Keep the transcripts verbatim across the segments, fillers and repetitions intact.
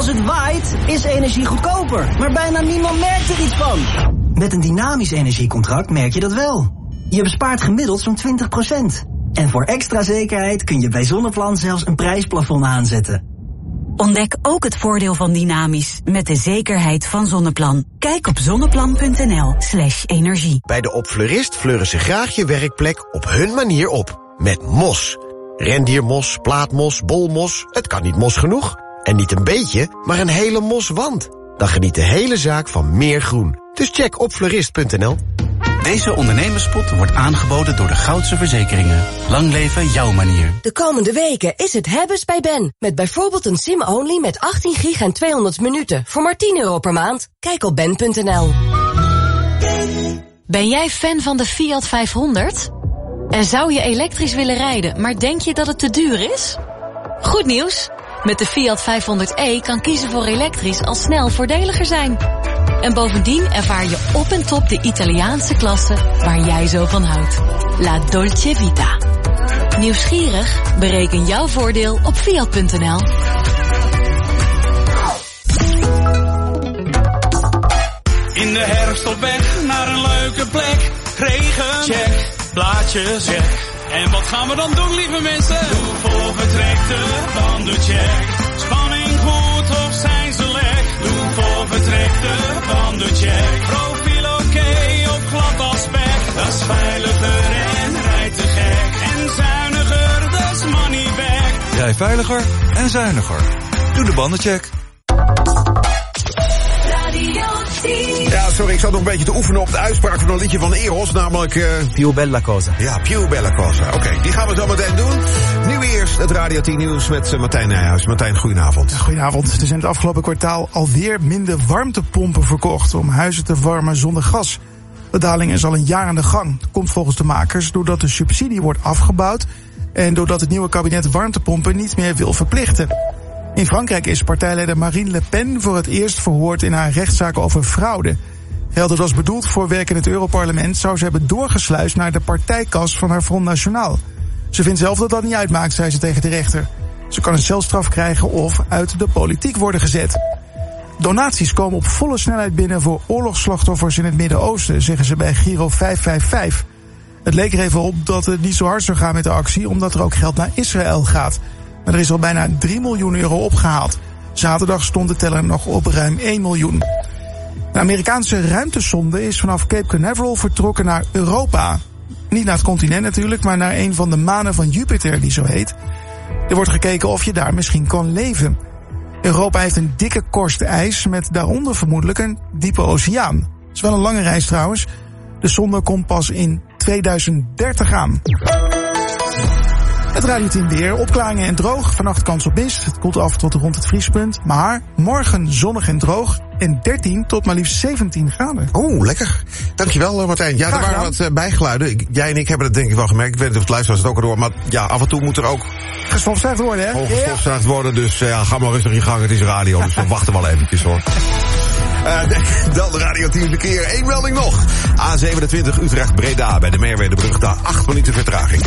Als het waait, is energie goedkoper. Maar bijna niemand merkt er iets van. Met een dynamisch energiecontract merk je dat wel. Je bespaart gemiddeld zo'n twintig procent. En voor extra zekerheid kun je bij Zonneplan zelfs een prijsplafond aanzetten. Ontdek ook het voordeel van dynamisch met de zekerheid van Zonneplan. Kijk op zonneplan.nl slash energie. Bij de Opfleurist fleuren ze graag je werkplek op hun manier op. Met mos. Rendiermos, plaatmos, bolmos. Het kan niet mos genoeg. En niet een beetje, maar een hele moswand. Dan geniet de hele zaak van meer groen. Dus check opfleurist punt n l. Deze ondernemerspot wordt aangeboden door de Goudse Verzekeringen. Lang leven jouw manier. De komende weken is het hebbes bij Ben. Met bijvoorbeeld een sim-only met achttien gig en tweehonderd minuten. Voor maar tien euro per maand. Kijk op ben punt n l. Ben jij fan van de Fiat vijfhonderd? En zou je elektrisch willen rijden, maar denk je dat het te duur is? Goed nieuws! Met de Fiat vijfhonderd e kan kiezen voor elektrisch al snel voordeliger zijn. En bovendien ervaar je op en top de Italiaanse klasse waar jij zo van houdt. La Dolce Vita. Nieuwsgierig? Bereken jouw voordeel op fiat punt n l. In de herfst op weg naar een leuke plek. Regen, check. Blaadjes, check. En wat gaan we dan doen, lieve mensen? Doe voor vertrekte, dan de check. Spanning goed of zijn ze lek? Doe voor vertrekte, dan de check. Profiel oké okay, of glad als spek. Dat is veiliger en rijdt te gek. En zuiniger, dat is money back. Rij veiliger en zuiniger. Doe de bandencheck. Ja, sorry, ik zat nog een beetje te oefenen op de uitspraak van een liedje van Eros, namelijk... Uh... Più bella cosa. Ja, Più bella cosa. Oké, okay, die gaan we zo meteen doen. Nu eerst het Radio tien Nieuws met uh, Martijn Nijhuis. Martijn, goedenavond. Ja, goedenavond. Er zijn het afgelopen kwartaal alweer minder warmtepompen verkocht om huizen te warmen zonder gas. De daling is al een jaar aan de gang. Dat komt volgens de makers doordat de subsidie wordt afgebouwd en doordat het nieuwe kabinet warmtepompen niet meer wil verplichten. In Frankrijk is partijleider Marine Le Pen voor het eerst verhoord in haar rechtszaak over fraude. Geld dat was bedoeld voor werk in het Europarlement zou ze hebben doorgesluist naar de partijkas van haar Front National. Ze vindt zelf dat dat niet uitmaakt, zei ze tegen de rechter. Ze kan een celstraf krijgen of uit de politiek worden gezet. Donaties komen op volle snelheid binnen voor oorlogsslachtoffers in het Midden-Oosten, zeggen ze bij Giro vijf vijf vijf. Het leek er even op dat het niet zo hard zou gaan met de actie, omdat er ook geld naar Israël gaat. Maar er is al bijna drie miljoen euro opgehaald. Zaterdag stond de teller nog op ruim één miljoen. De Amerikaanse ruimtesonde is vanaf Cape Canaveral vertrokken naar Europa. Niet naar het continent natuurlijk, maar naar een van de manen van Jupiter die zo heet. Er wordt gekeken of je daar misschien kan leven. Europa heeft een dikke korst ijs met daaronder vermoedelijk een diepe oceaan. Dat is wel een lange reis trouwens. De sonde komt pas in tweeduizend dertig aan. Het Radio tien weer, opklaringen en droog. Vannacht kans op mist. Het koelt af tot rond het vriespunt. Maar morgen zonnig en droog. En dertien tot maar liefst zeventien graden. Oeh, lekker. Dankjewel, Martijn. Ja, er waren wat uh, bijgeluiden. Jij en ik hebben het denk ik wel gemerkt. Ik weet niet of het luisteraars het ook al door. Maar ja, af en toe moet er ook gestofzuigd worden, hè? Gestofzuigd worden. Dus uh, ja, ga maar rustig in je gang. Het is radio. Dus we wachten wel eventjes, hoor. Uh, dan de Radio tien verkeer. Eén melding nog. A zevenentwintig Utrecht-Breda. Bij de Merwedebrug daar acht minuten vertraging.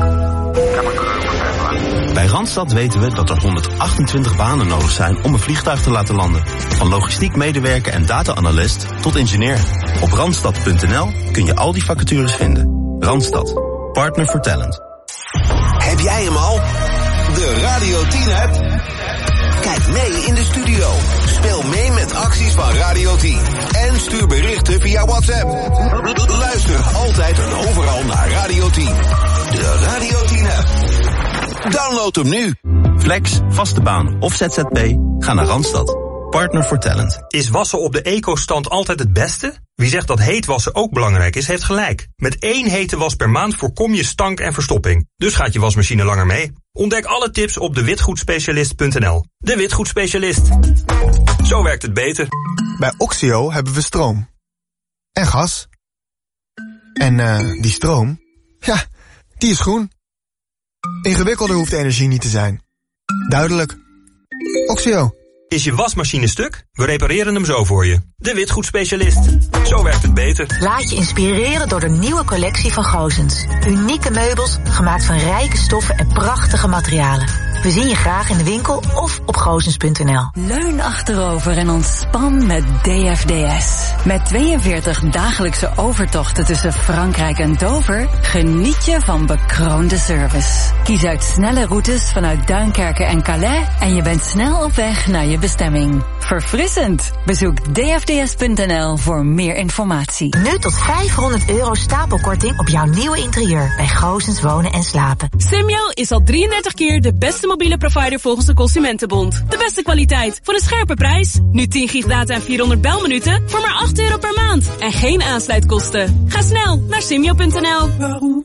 Bij Randstad weten we dat er honderdachtentwintig banen nodig zijn om een vliegtuig te laten landen. Van logistiek medewerker en data-analyst tot ingenieur. Op randstad punt n l kun je al die vacatures vinden. Randstad. Partner for talent. Heb jij hem al? De Radio tien app? Kijk mee in de studio. Speel mee met acties van Radio tien. En stuur berichten via WhatsApp. Luister altijd en overal naar Radio tien. De Radio tien app. Download hem nu. Flex, vaste baan of Z Z P? Ga naar Randstad. Partner for talent. Is wassen op de eco-stand altijd het beste? Wie zegt dat heet wassen ook belangrijk is, heeft gelijk. Met één hete was per maand voorkom je stank en verstopping. Dus gaat je wasmachine langer mee. Ontdek alle tips op de witgoedspecialist punt n l. De Witgoedspecialist. Zo werkt het beter. Bij Oxio hebben we stroom. En gas. En uh, die stroom, ja, die is groen. Ingewikkelder hoeft energie niet te zijn. Duidelijk. Oxio. Is je wasmachine stuk? We repareren hem zo voor je. De Witgoedspecialist. Zo werkt het beter. Laat je inspireren door de nieuwe collectie van Gozens. Unieke meubels, gemaakt van rijke stoffen en prachtige materialen. We zien je graag in de winkel of op goosens punt n l. Leun achterover en ontspan met D F D S. Met tweeënveertig dagelijkse overtochten tussen Frankrijk en Dover geniet je van bekroonde service. Kies uit snelle routes vanuit Duinkerken en Calais en je bent snel op weg naar je bestemming. Verfrissend! Bezoek d f d s punt n l voor meer informatie. Nu tot vijfhonderd euro stapelkorting op jouw nieuwe interieur bij Goosens Wonen en Slapen. Simyo is al drieëndertig keer de beste mobiele provider volgens de Consumentenbond. De beste kwaliteit voor een scherpe prijs. Nu tien gig data en vierhonderd belminuten voor maar acht euro per maand. En geen aansluitkosten. Ga snel naar simyo punt n l.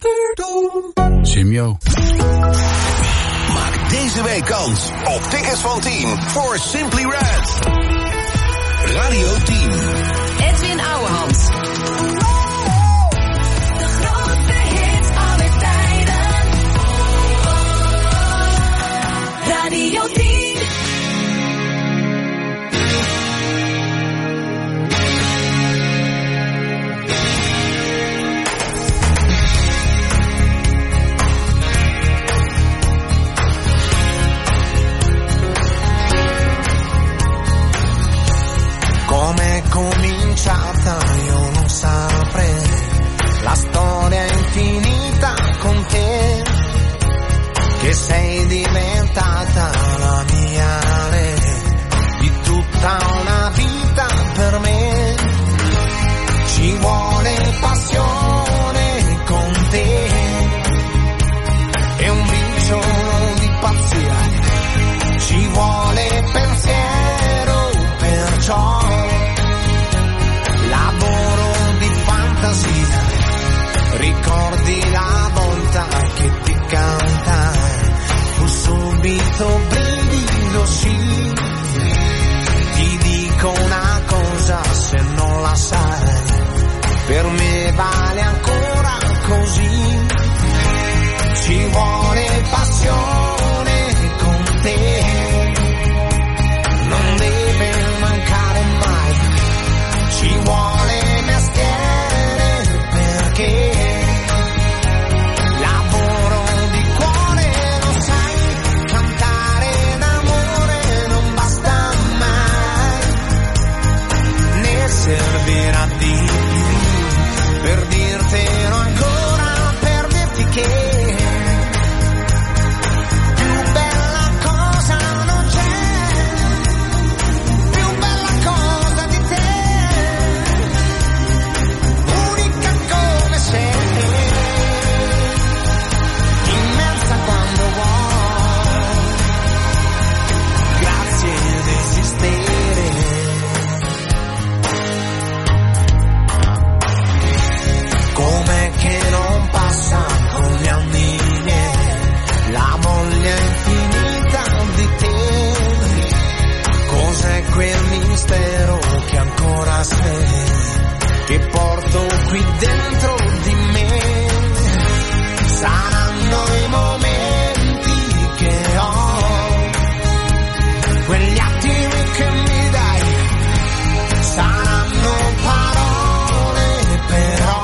Simyo. Maak deze week kans op tickets van tien voor Simply Red. Radio tien. Edwin Ouwehand. De grootste hits aller tijden. Radio tien. Come è cominciata io non saprei, la storia è infinita con te, che sei diventata la mia re, di tutta una vita per me, ci vuole passione con te, e un briciolo di pazzia, ci vuole pensiero, perciò ricordi la volta che ti cantai, fu subito brivido, sì. Ti dico una cosa, se non la sai, per me vale ancora così. Ci vuole passione con te, non deve mancare mai. Ci vuole mestiere perché servirà di più per dirtelo ancora, per dirti che più bella cosa non c'è, più bella cosa di te, unica come sei, immensa quando vuoi, grazie di esistere. Com'è che non passa con gli anni miei la voglia infinita di te? Cos'è quel mistero che ancora sei, che porto qui dentro di me? Saranno i momenti che ho, quegli attimi che mi dai, saranno parole però.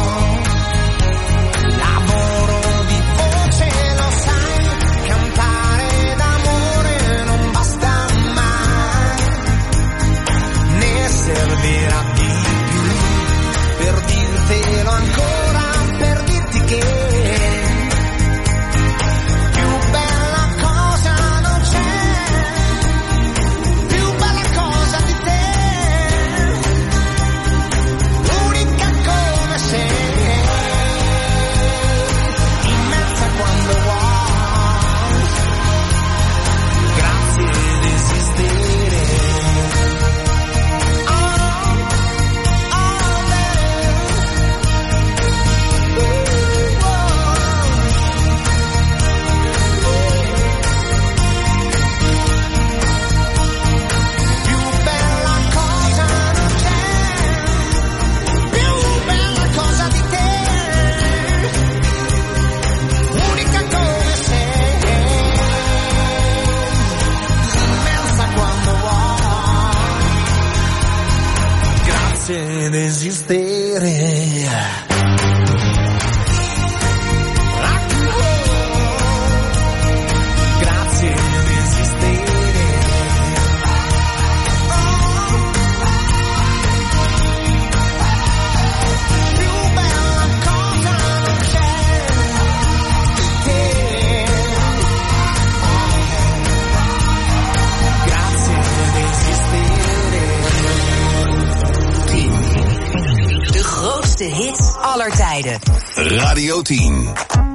Servirà di più per dirtelo ancora, per dirti che più bella cosa non c'è, più bella cosa di te, unica come sei, immensa quando vuoi, grazie di esistere. Ed esistere. Grazie grootste hits aller tijden. Radio tien.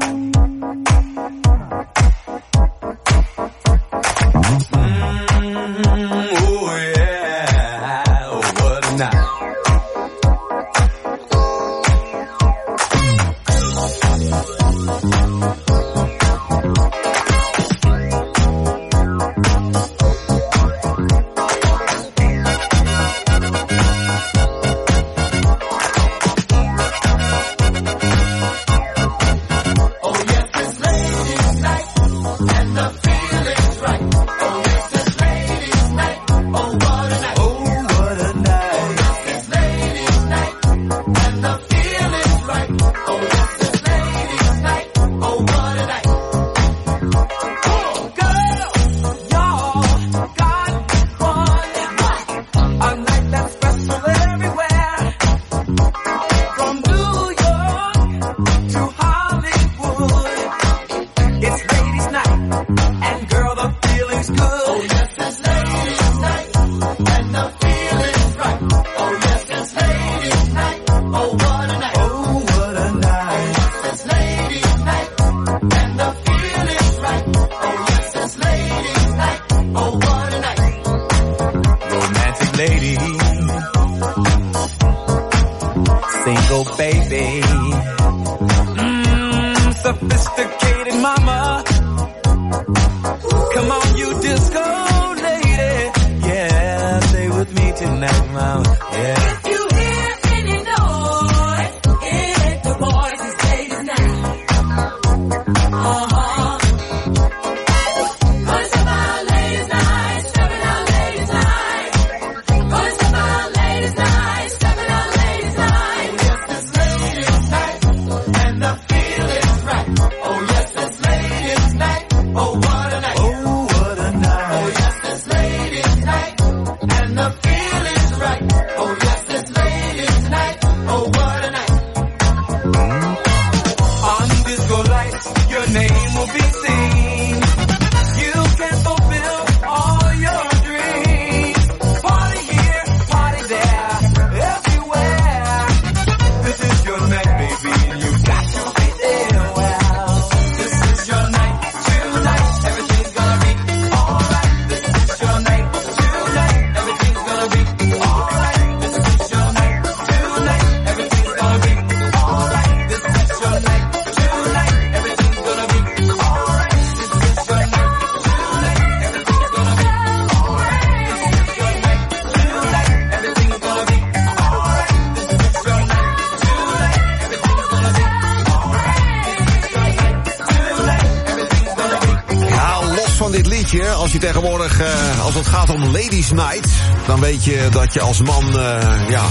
Als je tegenwoordig, uh, als het gaat om Ladies Night, dan weet je dat je als man, uh, ja,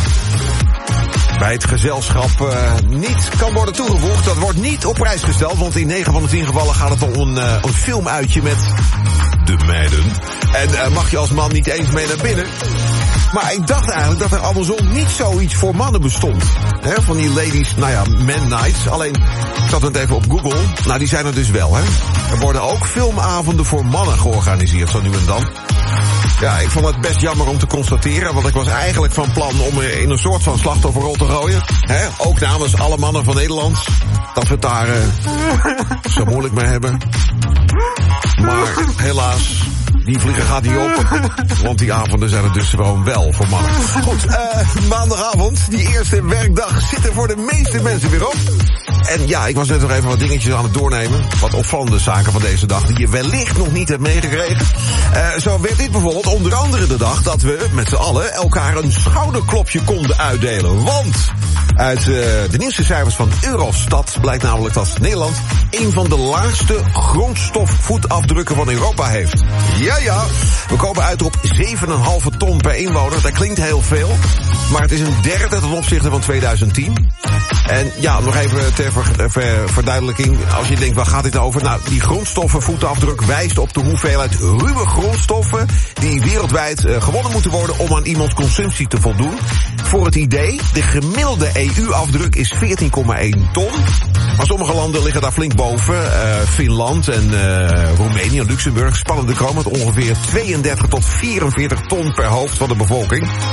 bij het gezelschap uh, niet kan worden toegevoegd. Dat wordt niet op prijs gesteld, want in negen van de tien gevallen gaat het om een, uh, een filmuitje met de meiden. En uh, mag je als man niet eens mee naar binnen. Maar ik dacht eigenlijk dat er andersom niet zoiets voor mannen bestond. He, van die ladies, nou ja, men nights. Alleen, ik zat het even op Google. Nou, die zijn er dus wel, hè. Er worden ook filmavonden voor mannen georganiseerd, zo nu en dan. Ja, ik vond het best jammer om te constateren, want ik was eigenlijk van plan om in een soort van slachtofferrol te gooien. He, ook namens alle mannen van Nederland. Dat we het daar uh, zo moeilijk mee hebben. Maar helaas, die vliegen gaat niet op. Want die avonden zijn er dus gewoon wel voor mannen. Goed, uh, maandagavond, die eerste werkdag, zit er voor de meeste mensen weer op. En ja, ik was net nog even wat dingetjes aan het doornemen. Wat opvallende zaken van deze dag die je wellicht nog niet hebt meegekregen. Uh, zo werd dit bijvoorbeeld onder andere de dag dat we met z'n allen elkaar een schouderklopje konden uitdelen. Want uit uh, de nieuwste cijfers van Eurostat blijkt namelijk dat Nederland een van de laagste grondstofvoetafdrukken van Europa heeft. Ja, ja, we komen uit op zeven komma vijf ton per inwoner. Dat klinkt heel veel, maar het is een derde ten opzichte van tweeduizend tien. En ja, nog even ter ver, ver, verduidelijking. Als je denkt, waar gaat dit over? Nou, die grondstoffenvoetafdruk wijst op de hoeveelheid ruwe grondstoffen die wereldwijd uh, gewonnen moeten worden om aan iemands consumptie te voldoen. Voor het idee, de gemiddelde E U-afdruk is veertien komma één ton. Maar sommige landen liggen daar flink boven. Uh, Finland en uh, Roemenië en Luxemburg spannen de kroon met ongeveer tweeëndertig tot vierenveertig ton per hoofd van de bevolking.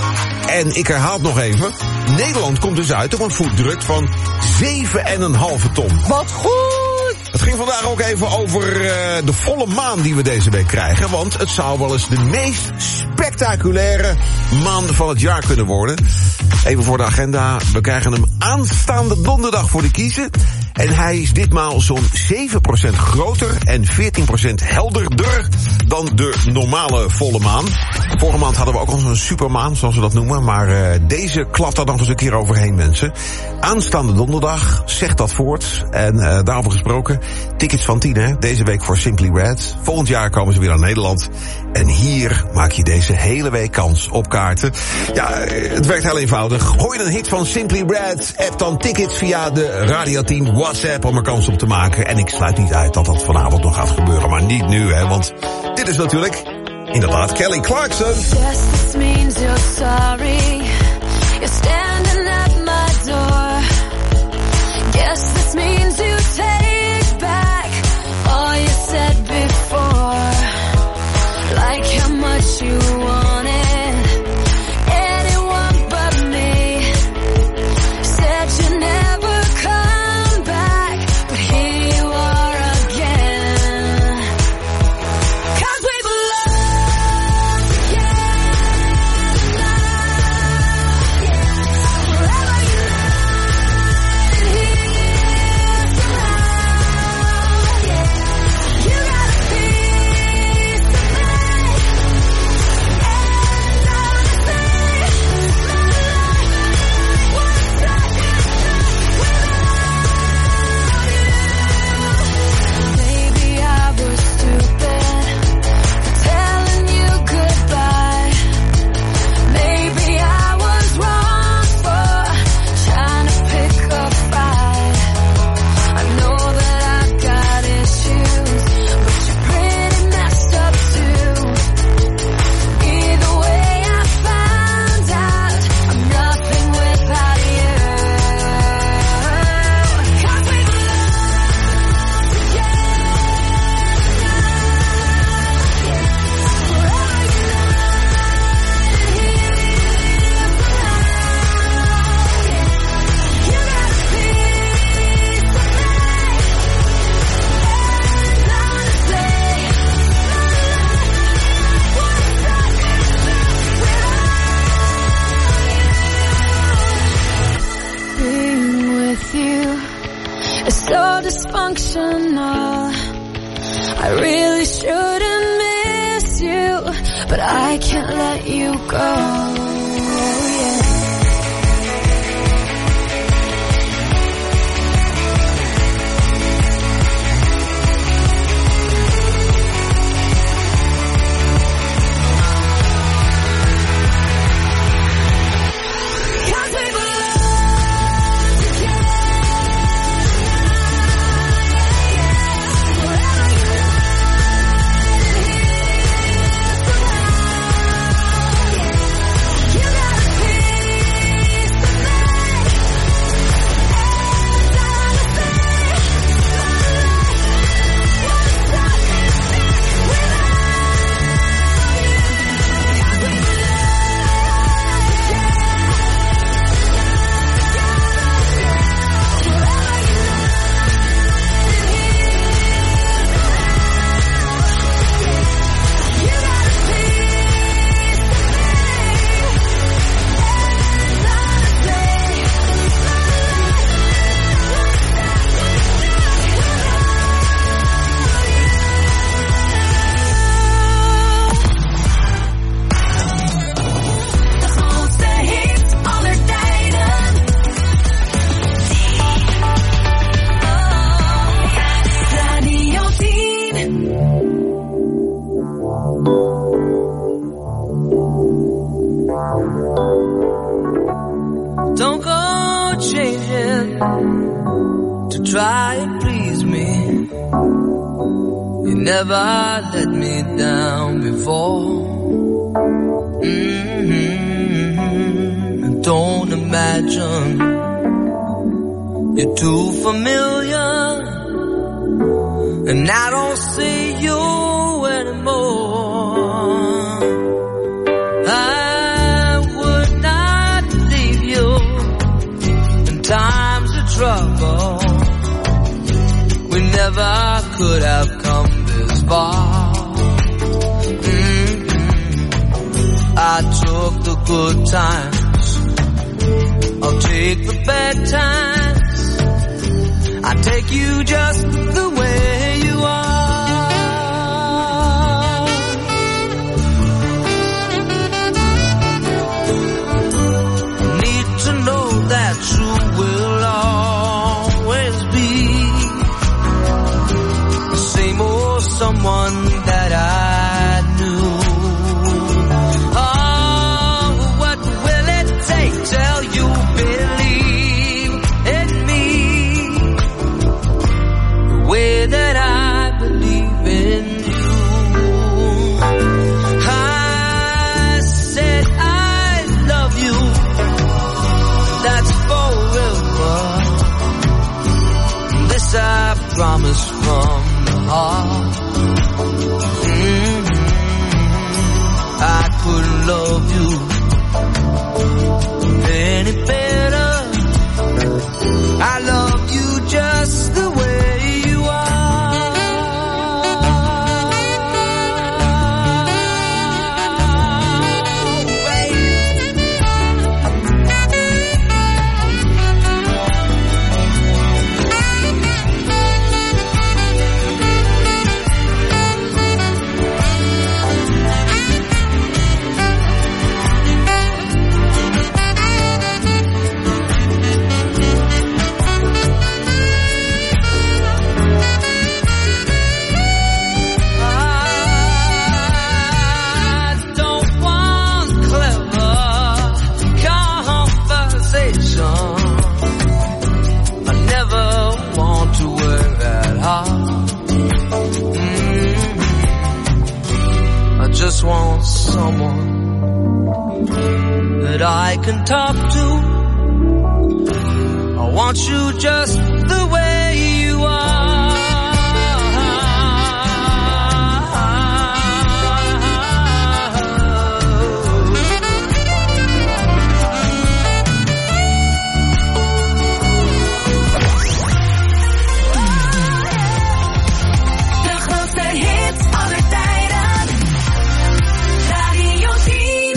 En ik herhaal het nog even. Nederland komt dus uit op een voetdruk van zeven komma vijf ton. Wat goed! Het ging vandaag ook even over uh, de volle maan die we deze week krijgen. Want het zou wel eens de meest spectaculaire maan van het jaar kunnen worden. Even voor de agenda. We krijgen hem aanstaande donderdag voor de kiezen. En hij is ditmaal zo'n zeven procent groter en veertien procent helderder dan de normale volle maan. Vorige maand hadden we ook al zo'n supermaan, zoals we dat noemen. Maar uh, deze klapt daar nog eens een keer overheen, mensen. Aanstaande donderdag, zegt dat voort. En uh, daarover gesproken, tickets van tien, hè. Deze week voor Simply Red. Volgend jaar komen ze weer naar Nederland. En hier maak je deze hele week kans op kaarten. Ja, het werkt heel eenvoudig. Hoor je een hit van Simply Red, app dan tickets via de Radio tien WhatsApp om er kans op te maken. En ik sluit niet uit dat dat vanavond nog gaat gebeuren. Maar niet nu, hè, want dit is natuurlijk inderdaad Kelly Clarkson. Yes, this means you're sorry. You're standing at my door. Guess this means you take back all you said before. Like how much you wanted anyone but me. Said you never come back, but here you are again. 'Cause we belong together now, yeah. Forever united here somehow, yeah. You got a piece of me. Maybe I was stupid for telling you goodbye. Maybe I was wrong for trying to pick a fight. I know that I've got issues, but you're pretty messed up too. Either way, I found out I'm nothing without you. 'Cause we belong together now, yeah. Forever united here somehow, yeah. You got a piece of me, and honestly, what's up being with you is so dysfunctional. I really shouldn't miss you, but I can't let you go. Yeah. Cause we belong together now, yeah. Forever united here somehow, yeah. You got a piece of me, and honestly, what's up without you? 'Cause we de grootste hits aller tijden. Radio tien. Don't go changing to try and please me. You never let me down before. Mm-hmm. Don't imagine you're too familiar, and I don't see you anymore. I would not never could have come this far. Mm-hmm. I took the good times, I'll take the bad times. I take you just the way you are. Need to know that you will always be the same old someone that I knew. Oh, what will it take till you believe in me the way that I believe in you? I said I love you, that's forever. This I promise from the heart. Mm-hmm. I couldn't love you any better. I love you just the way you are. I don't want clever conversation. I never want to work that hard. Mm-hmm. I just want someone that I can talk to. I want you just the way you are. De grootste hits aller tijden. Radio tien.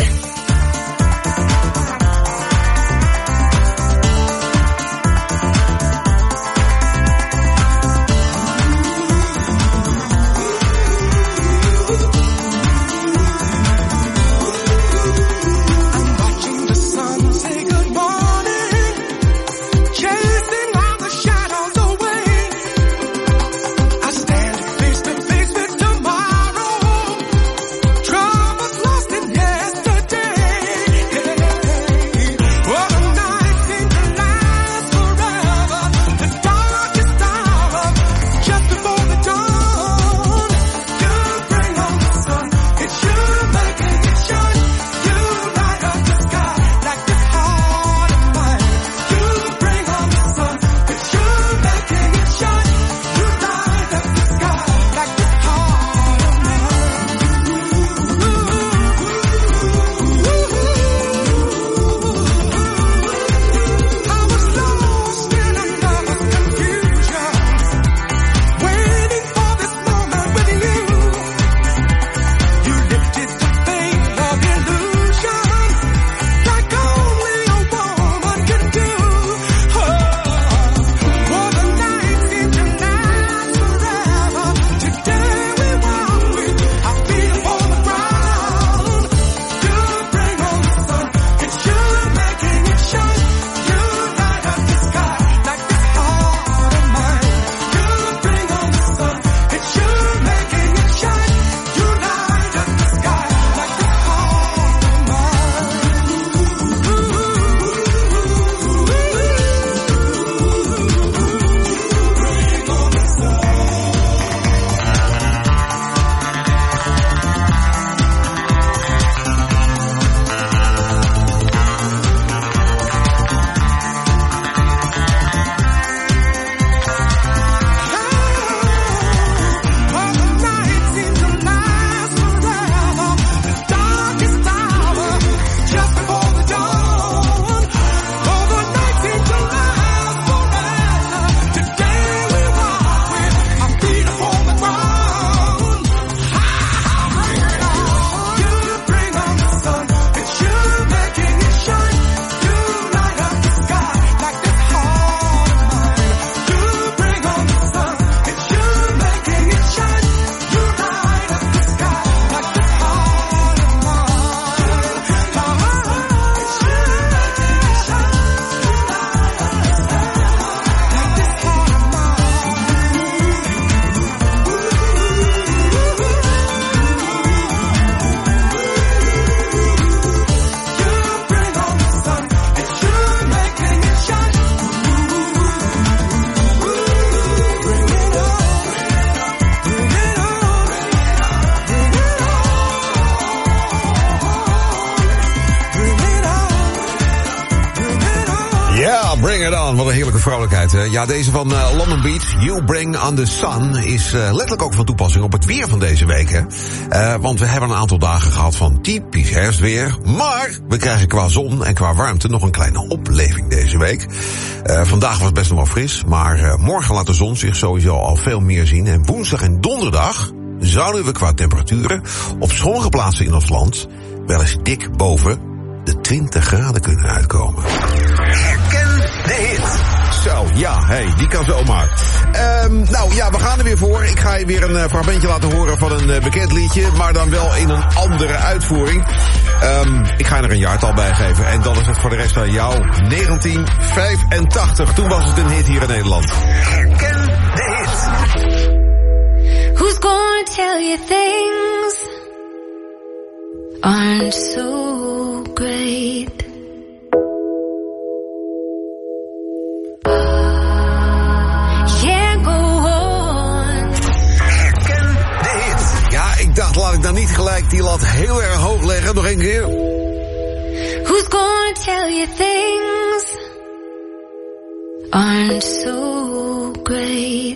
Bring it on. Wat een heerlijke vrolijkheid, hè? Ja, deze van uh, London Beat, You Bring on the Sun, is uh, letterlijk ook van toepassing op het weer van deze week, hè? Uh, want we hebben een aantal dagen gehad van typisch herfstweer, maar we krijgen qua zon en qua warmte nog een kleine opleving deze week. Uh, vandaag was het best nog wel fris, maar uh, morgen laat de zon zich sowieso al veel meer zien. En woensdag en donderdag zouden we qua temperaturen op sommige plaatsen in ons land wel eens dik boven de twintig graden kunnen uitkomen. Herken de hit. Zo, ja, hey, die kan zomaar. Um, nou ja, we gaan er weer voor. Ik ga je weer een uh, fragmentje laten horen van een uh, bekend liedje, maar dan wel in een andere uitvoering. Um, ik ga er een jaartal bij geven en dan is het voor de rest aan jou. negentien vijfentachtig, toen was het een hit hier in Nederland. Herken de hit. Who's gonna tell you things aren't so great? Yeah, go on. Herken de hit. Ja, ik dacht, laat ik nou niet gelijk die lat heel erg hoog leggen. Nog een keer. Who's gonna tell you things aren't so great?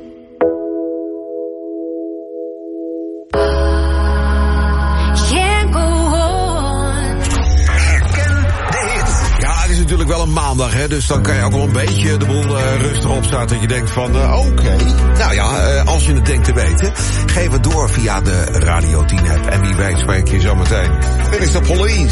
Natuurlijk wel een maandag, hè, dus dan kan je ook wel een beetje de boel uh, rustig opstaan dat je denkt van, uh, oké. Okay. Nou ja, uh, als je het denkt te weten, geef het door via de Radio tien app. En wie weet spreek je zo meteen. Dit is de Police.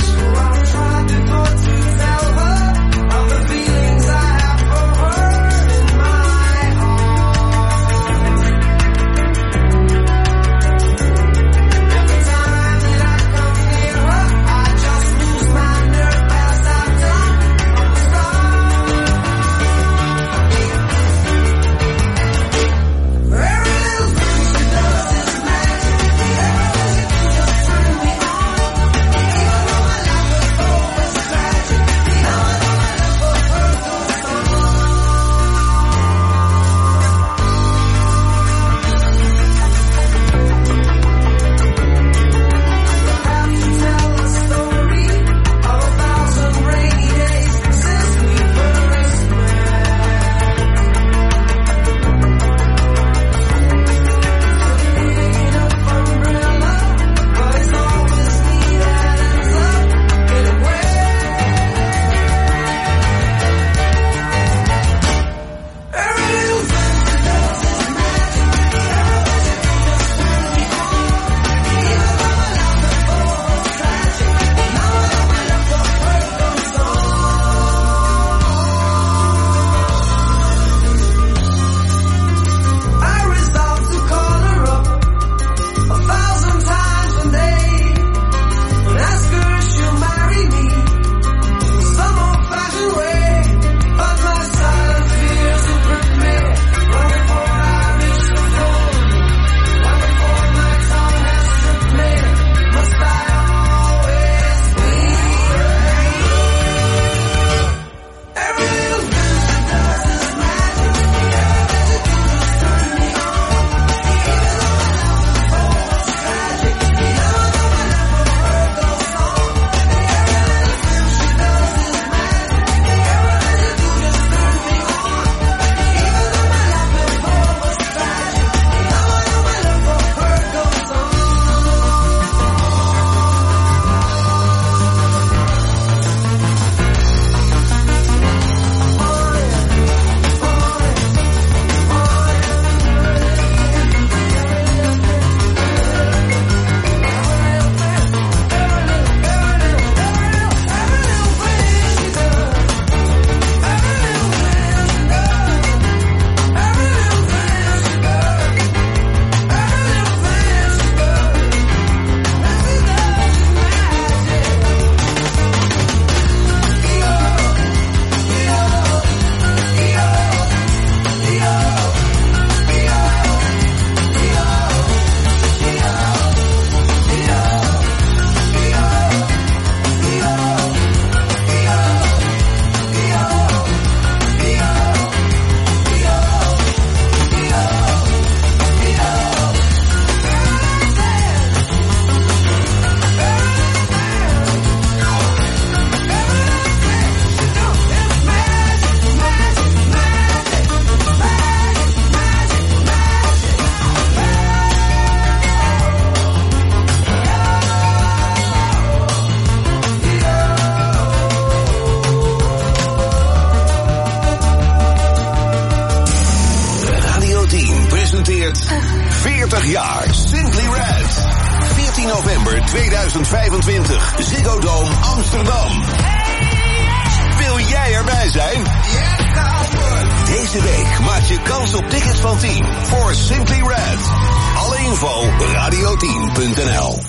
tweeduizend vijfentwintig. Ziggo Dome Amsterdam. Wil jij erbij zijn? Deze week maak je kans op tickets van tien voor Simply Red. Alle info radio tien punt n l.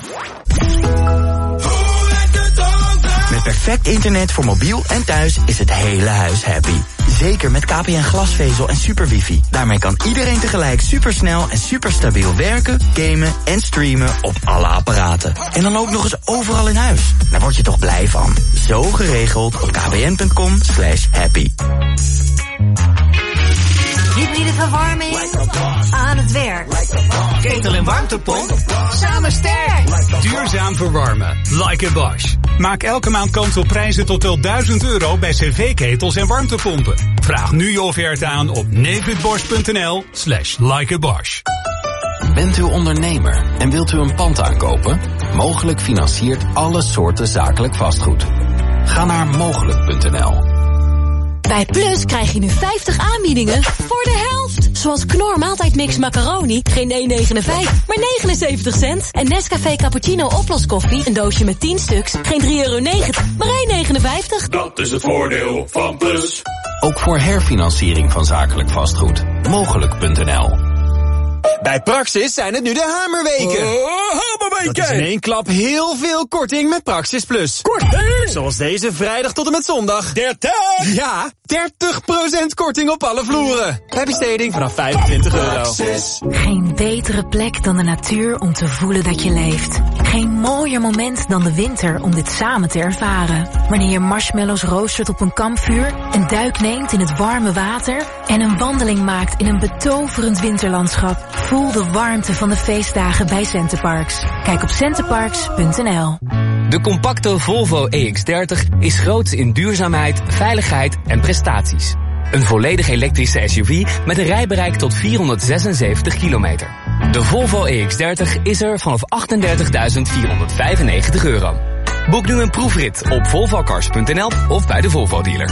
Met perfect internet voor mobiel en thuis is het hele huis happy. Zeker met K P N glasvezel en super wifi. Daarmee kan iedereen tegelijk supersnel en superstabiel werken, gamen en streamen op alle apparaten. En dan ook nog eens overal in huis. Daar word je toch blij van. Zo geregeld op kpn.com slash happy. Hybride verwarming aan het werk. Ketel en warmtepomp samen sterk. Duurzaam verwarmen. Like a Bosch. Maak elke maand kans op prijzen tot wel duizend euro bij cv-ketels en warmtepompen. Vraag nu je offerte aan op nevidbosch.nl slash like a Bosch. Bent u ondernemer en wilt u een pand aankopen? Mogelijk financiert alle soorten zakelijk vastgoed. Ga naar mogelijk punt n l. Bij Plus krijg je nu vijftig aanbiedingen voor de helft. Zoals Knor maaltijdmix macaroni, geen één negenenvijftig, maar negenenzeventig cent. En Nescafé Cappuccino oploskoffie, een doosje met tien stuks, geen drie euro negentig, maar één negenenvijftig. Dat is het voordeel van Plus. Ook voor herfinanciering van zakelijk vastgoed. mogelijk punt n l. Bij Praxis zijn het nu de hamerweken. Oh, hamerweken! Dat is in één klap heel veel korting met Praxis Plus. Korting! Zoals deze vrijdag tot en met zondag. dertig! Ja, dertig procent korting op alle vloeren. Bij besteding vanaf vijfentwintig euro. Praxis. Geen betere plek dan de natuur om te voelen dat je leeft. Geen mooier moment dan de winter om dit samen te ervaren. Wanneer je marshmallows roostert op een kampvuur, een duik neemt in het warme water en een wandeling maakt in een betoverend winterlandschap. Voel de warmte van de feestdagen bij Centerparks. Kijk op centerparks punt n l. De compacte Volvo E X dertig is groots in duurzaamheid, veiligheid en prestaties. Een volledig elektrische S U V met een rijbereik tot vierhonderdzesenzeventig kilometer. De Volvo E X dertig is er vanaf achtendertigduizend vierhonderdvijfennegentig euro. Boek nu een proefrit op volvocars punt n l of bij de Volvo dealer.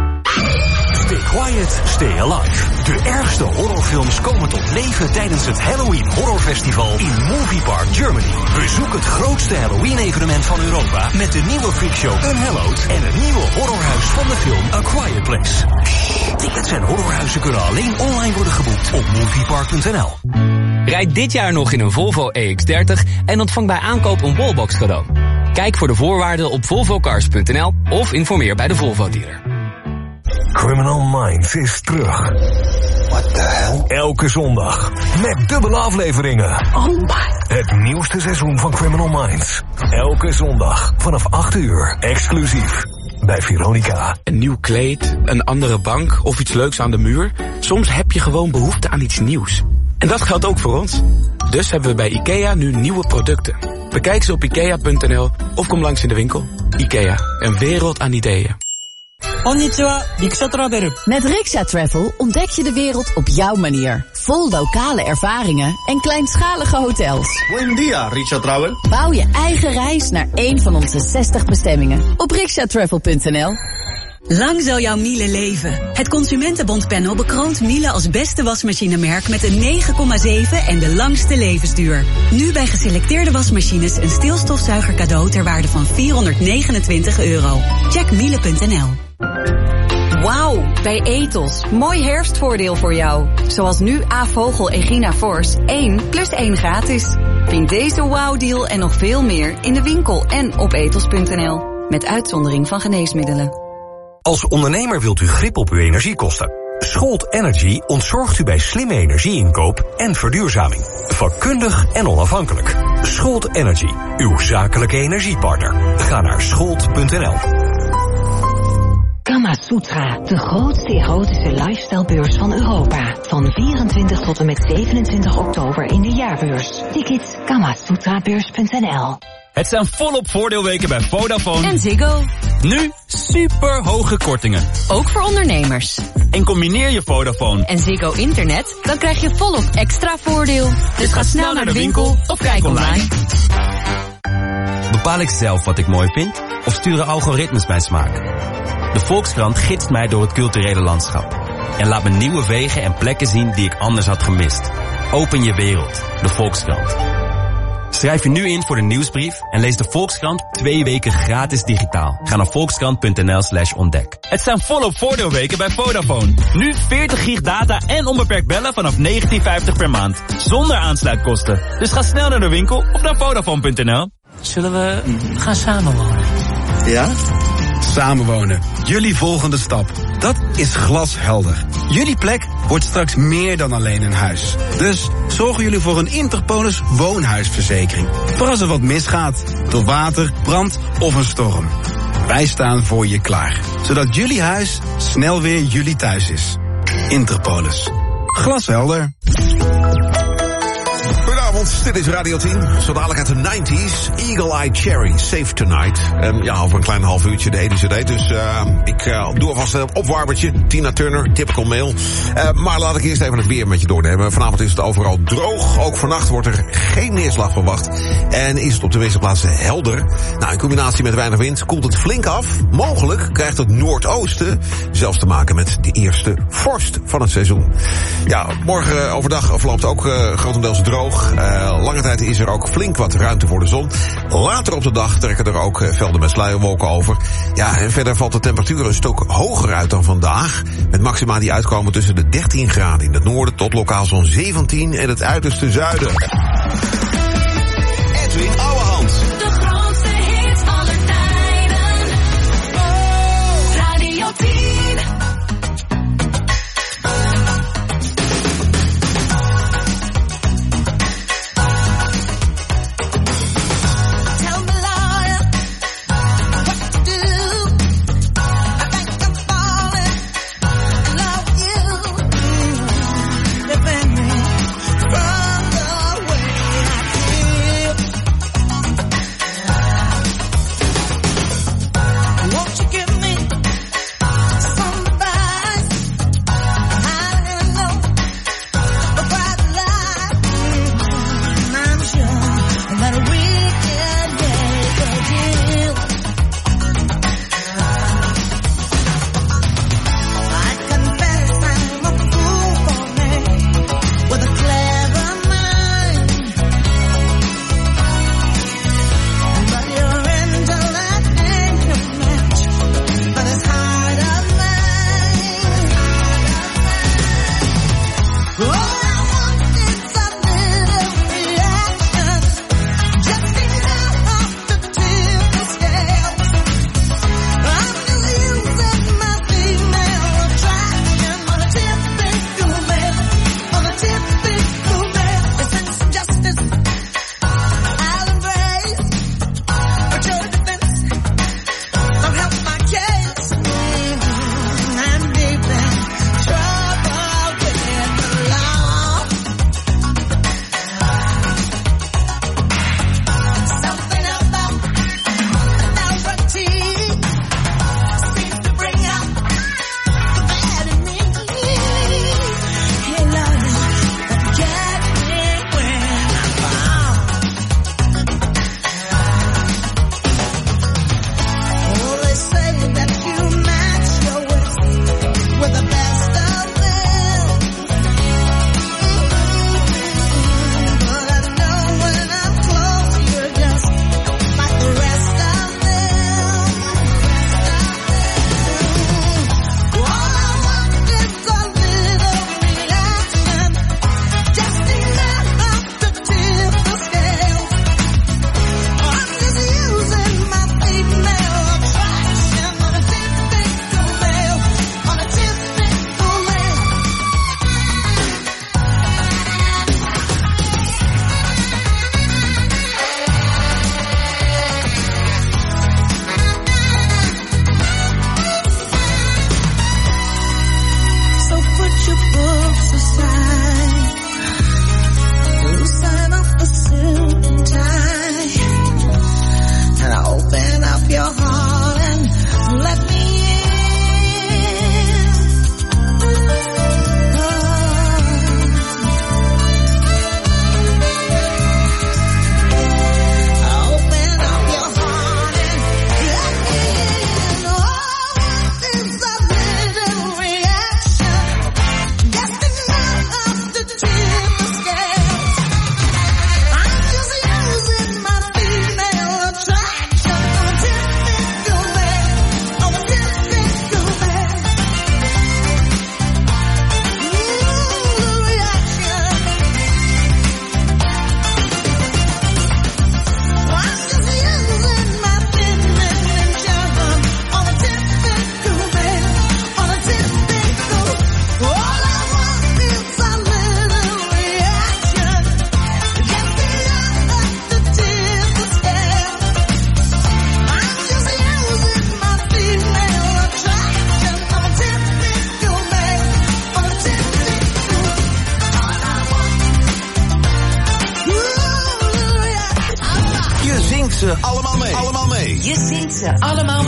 Stay quiet, stay alive. De ergste horrorfilms komen tot leven tijdens het Halloween Horror Festival in Movie Park Germany. Bezoek het grootste Halloween-evenement van Europa met de nieuwe freakshow Unhallowed en het nieuwe horrorhuis van de film A Quiet Place. Tickets en horrorhuizen kunnen alleen online worden geboekt op moviepark punt n l. Rijd dit jaar nog in een Volvo E X dertig en ontvang bij aankoop een wallbox cadeau. Kijk voor de voorwaarden op volvocars punt n l of informeer bij de Volvo dealer. Criminal Minds is terug. What the hell? Elke zondag. Met dubbele afleveringen. Oh my. Het nieuwste seizoen van Criminal Minds. Elke zondag vanaf acht uur. Exclusief. Bij Veronica. Een nieuw kleed, een andere bank of iets leuks aan de muur. Soms heb je gewoon behoefte aan iets nieuws. En dat geldt ook voor ons. Dus hebben we bij IKEA nu nieuwe producten. Bekijk ze op ikea punt n l of kom langs in de winkel. IKEA, een wereld aan ideeën. Konnichiwa, Riksha Travel. Met Riksha Travel ontdek je de wereld op jouw manier. Vol lokale ervaringen en kleinschalige hotels. Buen dia, Riksha Travel. Bouw je eigen reis naar een van onze zestig bestemmingen op riksha travel punt n l. Lang zal jouw Miele leven. Het Consumentenbondpanel bekroont Miele als beste wasmachinemerk met een negen komma zeven en de langste levensduur. Nu bij geselecteerde wasmachines een stilstofzuiger cadeau ter waarde van vierhonderdnegenentwintig euro. Check miele punt n l. Wauw, bij Ethos. Mooi herfstvoordeel voor jou. Zoals nu A-Vogel Egina Force één plus één gratis. Vind deze wauw-deal en nog veel meer in de winkel en op ethos punt n l. Met uitzondering van geneesmiddelen. Als ondernemer wilt u grip op uw energiekosten. Scholt Energy ontzorgt u bij slimme energieinkoop en verduurzaming. Vakkundig en onafhankelijk. Scholt Energy, uw zakelijke energiepartner. Ga naar scholt punt n l. Kama Sutra, de grootste erotische lifestylebeurs van Europa. Van vierentwintig tot en met zevenentwintig oktober in de jaarbeurs. Tickets kama sutra beurs punt n l. Het zijn volop voordeelweken bij Vodafone En Ziggo. Nu super hoge kortingen. Ook voor ondernemers. En combineer je Vodafone En Ziggo Internet, dan krijg je volop extra voordeel. Dus ga snel naar de winkel of kijk online. Bepaal ik zelf wat ik mooi vind of sturen algoritmes mijn smaak? De Volkskrant gidst mij door het culturele landschap en laat me nieuwe wegen en plekken zien die ik anders had gemist. Open je wereld, de Volkskrant. Schrijf je nu in voor de nieuwsbrief en lees de Volkskrant twee weken gratis digitaal. Ga naar volkskrant.nl slash ontdek. Het zijn volop voordeelweken bij Vodafone. Nu veertig gig data en onbeperkt bellen vanaf negentien vijftig per maand. Zonder aansluitkosten. Dus ga snel naar de winkel of naar Vodafone punt n l. Zullen we gaan samenwonen? Ja? Samenwonen. Jullie volgende stap. Dat is glashelder. Jullie plek wordt straks meer dan alleen een huis. Dus zorgen jullie voor een Interpolis woonhuisverzekering. Voor als er wat misgaat. Door water, brand of een storm. Wij staan voor je klaar. Zodat jullie huis snel weer jullie thuis is. Interpolis. Glashelder. Goedenavond, dit is Radio tien. Zo dadelijk uit de negentig. Eagle Eye Cherry, Save Tonight. En ja, over een klein half uurtje de E D C D. Dus uh, ik uh, doe alvast een opwarmertje. Tina Turner, Typical Male. Uh, maar laat ik eerst even het weer met je doornemen. Vanavond is het overal droog. Ook vannacht wordt er geen neerslag verwacht. En is het op de meeste plaatsen helder. Nou, in combinatie met weinig wind koelt het flink af. Mogelijk krijgt het noordoosten zelfs te maken met de eerste vorst van het seizoen. Ja, morgen overdag verloopt ook uh, grotendeels droog. Uh, lange tijd is er ook flink wat ruimte voor de zon. Later op de dag trekken er ook uh, velden met sluierwolken over. Ja, en verder valt de temperatuur een stuk hoger uit dan vandaag. Met maxima die uitkomen tussen de dertien graden in het noorden tot lokaal zo'n zeventien in het uiterste zuiden. Edwin Ouwehand. De grootste hits aller tijden. Oh, Radio tien. From the way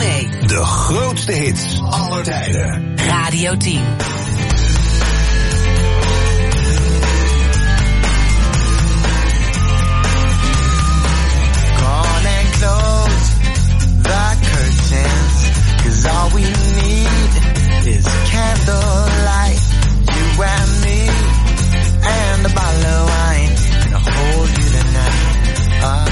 mee. De grootste hits aller tijden. Radio tien. Gone and close the curtains, 'cause all we need is candlelight. You and me and a bottle of wine, and I'll hold you tonight. Uh,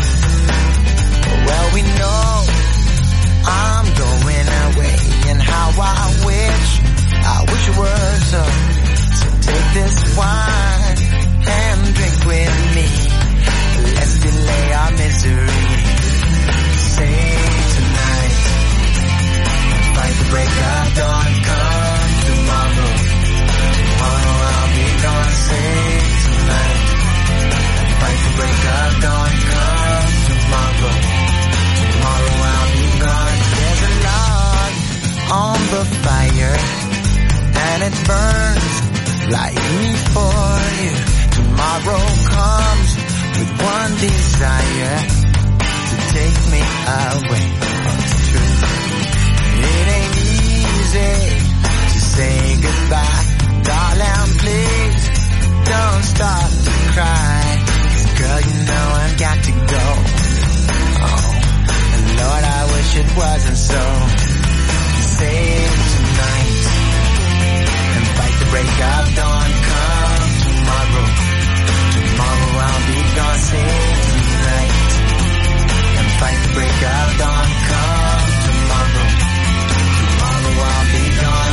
well, we know I'm going away, and how I wish, I wish it was so. So take this wine and drink with me. Let's delay our misery. Say tonight, fight the break of dawn. Come tomorrow, tomorrow I'll be gone. Say tonight, fight the break of dawn. Come tomorrow, tomorrow I'll be gone. There's a log on the fire, and it burns like me for you. Tomorrow comes with one desire, to take me away. It's true, it ain't easy to say goodbye. Darling, please don't stop to cry, 'cause girl, you know I've got to go. Oh, and Lord, I wish it wasn't so. Save tonight and fight the break of dawn. Come tomorrow, tomorrow I'll be gone. Save tonight and fight the break of dawn. Come tomorrow, tomorrow I'll be gone.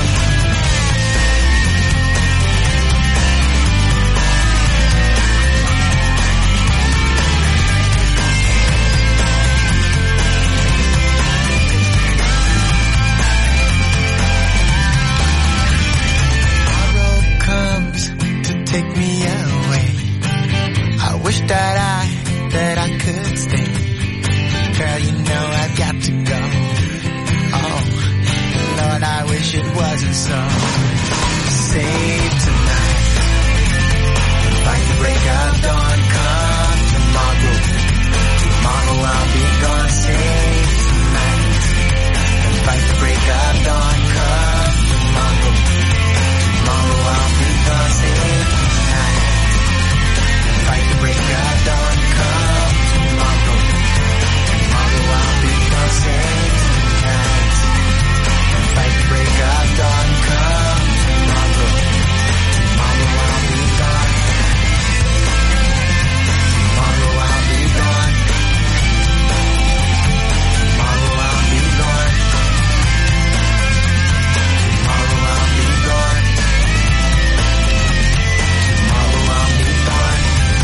Take me away. I wish that I, that I could stay. Girl, you know I've got to go. Oh, Lord, I wish it wasn't so. Save tonight, fight the break of dawn. Come tomorrow, tomorrow I'll be gone. Save tonight, and fight the break of dawn. Come tomorrow, tomorrow I'll be gone. Save fight the break of dawn. Come tomorrow, tomorrow I'll be gone. Save tonight and fight the break of dawn. Come tomorrow, tomorrow I'll be gone. Tomorrow I'll be gone. Tomorrow I'll be gone. Tomorrow I'll be gone. Tomorrow I'll be gone.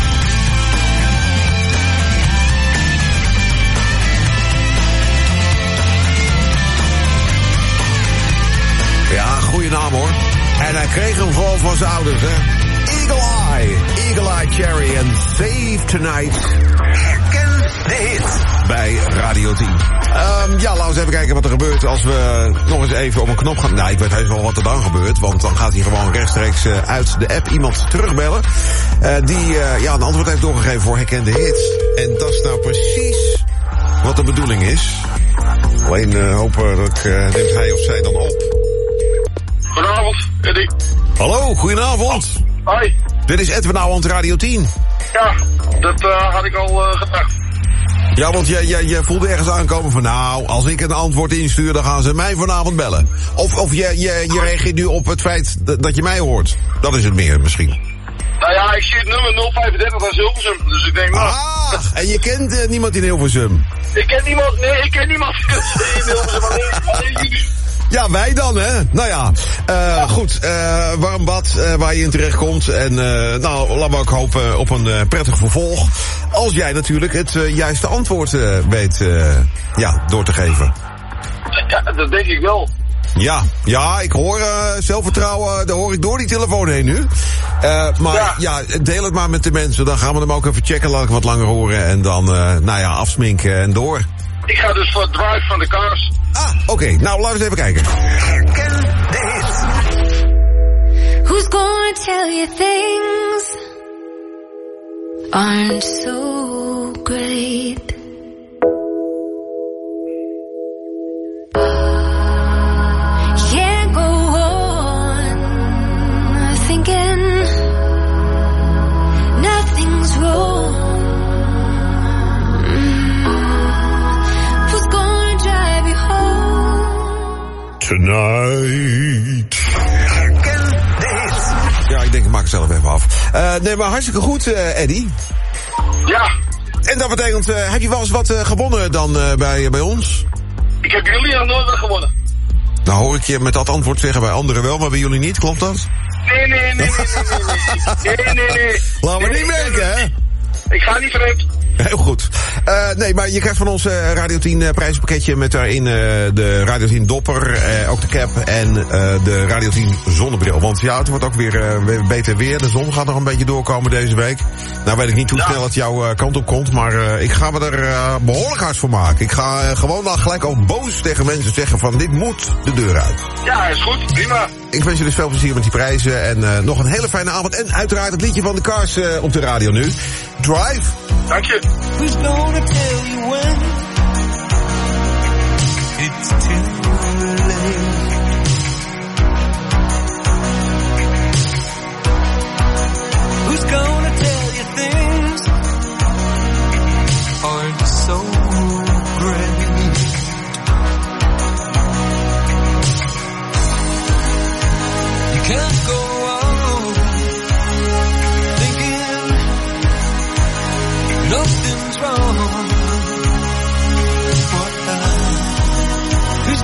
Ja, goede naam hoor. En hij kreeg hem gewoon van zijn ouders, hè. Eagle Eye, Eagle Eye Cherry en Save Tonight. Herken de hit bij Radio tien. Um, ja, laten we eens even kijken wat er gebeurt als we nog eens even op een knop gaan. Nou, ik weet heus wel wat er dan gebeurt, want dan gaat hij gewoon rechtstreeks uh, uit de app iemand terugbellen. Uh, die uh, ja, een antwoord heeft doorgegeven voor herkende hits. En dat is nou precies wat de bedoeling is. Alleen uh, hopelijk uh, neemt hij of zij dan op. Goedenavond, Eddie. Hallo, goedenavond. Hoi. Dit is Edwin Ouwehand, Radio tien. Ja, dat uh, had ik al uh, gedacht. Ja, want je, je, je voelde ergens aankomen van, nou, als ik een antwoord instuur, dan gaan ze mij vanavond bellen. Of, of je, je, je reageert nu op het feit dat, dat je mij hoort. Dat is het meer misschien. Nou ja, ik zie het nummer nul vijfendertig als Hilversum, dus ik denk nou... Ah, en je kent uh, niemand in Hilversum? Ik ken niemand, nee, ik ken niemand in Hilversum, alleen jullie. Ja, wij dan, hè. Nou ja, uh, goed, uh, warm bad uh, waar je in terecht komt. En uh, nou, laten we ook hopen op een uh, prettig vervolg. Als jij natuurlijk het uh, juiste antwoord uh, weet uh, ja, door te geven. Ja, dat denk ik wel. Ja, ja, ik hoor uh, zelfvertrouwen, daar hoor ik door die telefoon heen nu. Uh, maar ja. ja, deel het maar met de mensen. Dan gaan we hem ook even checken, laat ik wat langer horen. En dan, uh, nou ja, afsminken en door. Ik ga dus voor het Drive van de Cars. Ah, oké. Okay. Nou, laten we eens even kijken. Herken de hit. Who's gonna tell you things aren't so great? Tonight. Ja, ik denk, ik maak het zelf even af. Uh, nee, maar hartstikke goed, uh, Eddie. Ja. En dat betekent, uh, heb je wel eens wat uh, gewonnen dan uh, bij, bij ons? Ik heb jullie nog nooit wat gewonnen. Nou hoor ik je met dat antwoord zeggen bij anderen wel, maar bij jullie niet, klopt dat? Nee, nee, nee, nee, nee, nee, nee, nee, nee. Laat me niet merken, hè? Ik ga niet vreemd. Heel goed. Uh, nee, maar je krijgt van ons uh, Radio tien uh, prijzenpakketje met daarin uh, de Radio tien dopper, uh, ook de cap en uh, de Radio tien zonnebril. Want ja, het wordt ook weer uh, beter weer. De zon gaat nog een beetje doorkomen deze week. Nou weet ik niet hoe ja. snel het jouw uh, kant op komt, maar uh, ik ga me er uh, behoorlijk hard voor maken. Ik ga uh, gewoon dan gelijk ook boos tegen mensen zeggen van dit moet de deur uit. Ja, is goed. Prima. Ik wens je dus veel plezier met die prijzen en uh, nog een hele fijne avond. En uiteraard het liedje van de Cars uh, op de radio nu. Drive. Dank je. Who's gonna tell you when it's too late? Who's gonna tell you things aren't so great? You can't go on thinking nothing's wrong. Who's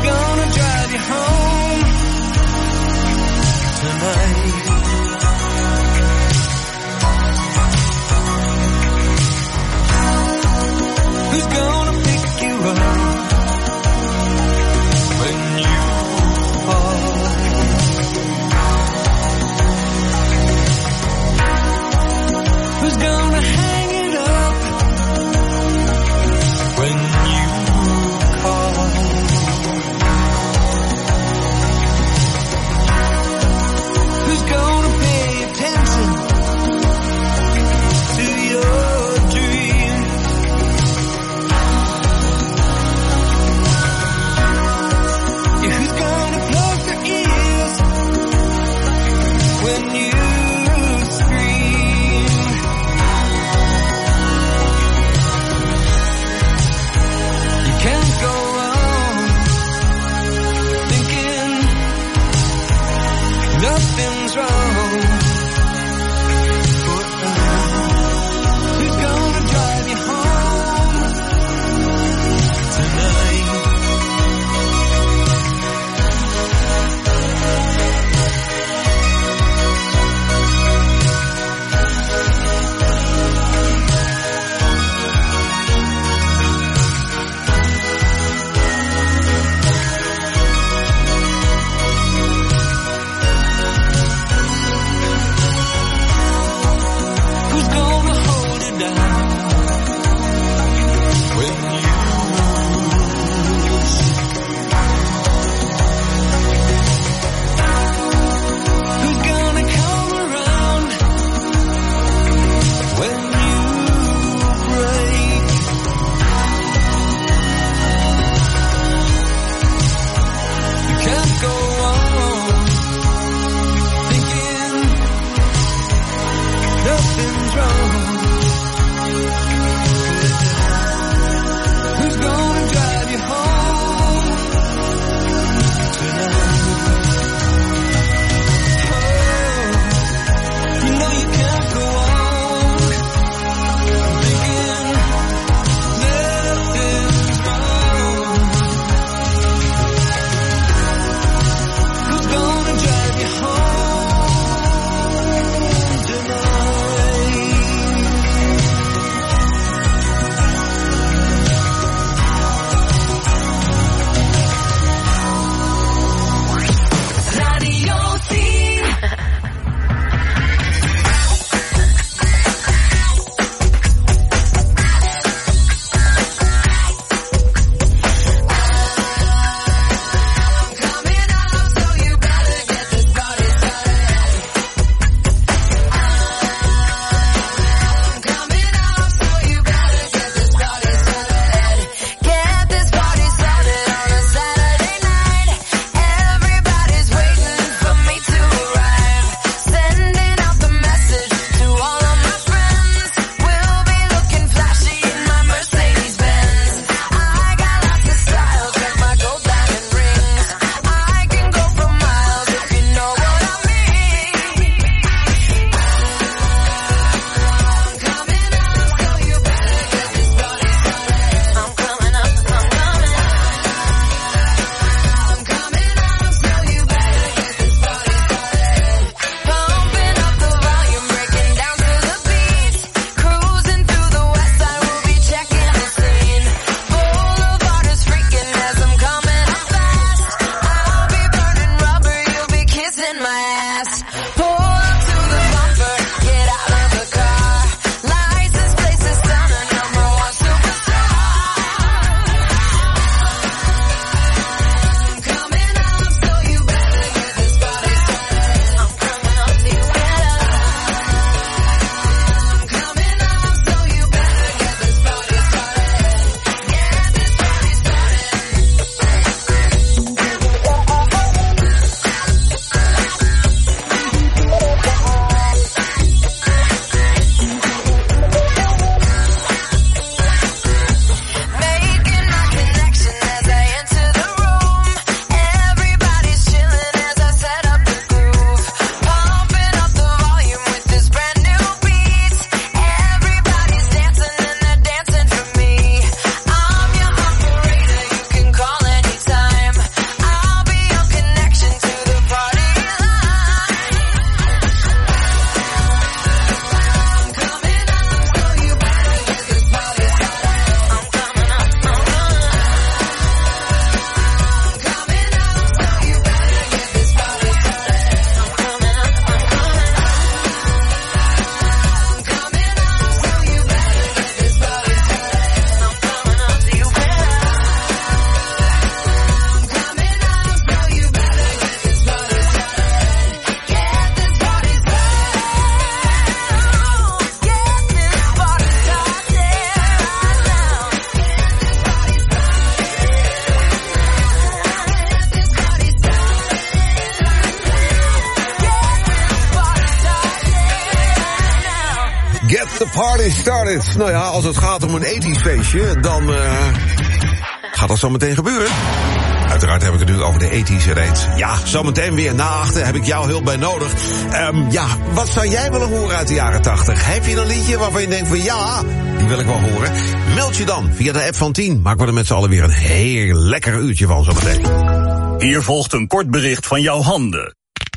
The party started. Nou ja, als het gaat om een ethisch feestje, dan uh, gaat dat zo meteen gebeuren. Uiteraard heb ik het nu over de ethische reeds. Ja, zometeen weer na achter heb ik jouw hulp bij nodig. Um, ja, wat zou jij willen horen uit de jaren tachtig? Heb je een liedje waarvan je denkt van ja, die wil ik wel horen? Meld je dan via de app van tien. Maken we er met z'n allen weer een heel lekker uurtje van zometeen. Hier volgt een kort bericht van jouw handen.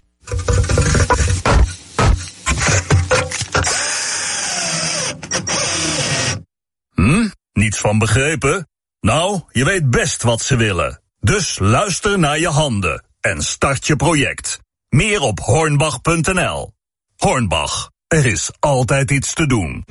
Hm? Niets van begrepen? Nou, je weet best wat ze willen. Dus luister naar je handen en start je project. Meer op hornbach punt n l. Hornbach, er is altijd iets te doen.